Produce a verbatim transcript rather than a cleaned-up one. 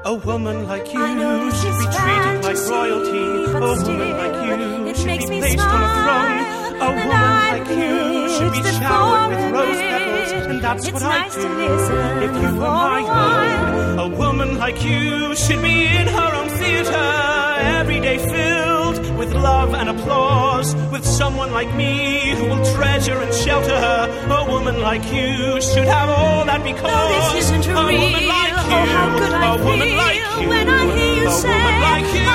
A woman like you I know this should is be treated like fantasy, royalty. but A still, woman like you it should makes be me placed on a throne. smile, A and woman I like you should be wish that showered for with a rose bit, petals, and that's it's what nice I to do. listen If you for were my a while. own, a woman like you should be in her own theater, every day filled with love and applause, with someone like me who will treasure and shelter her. A woman like you should have all that because No, this isn't a real. woman like you, Oh, how good I a woman feel like you, when I hear you a say, woman like you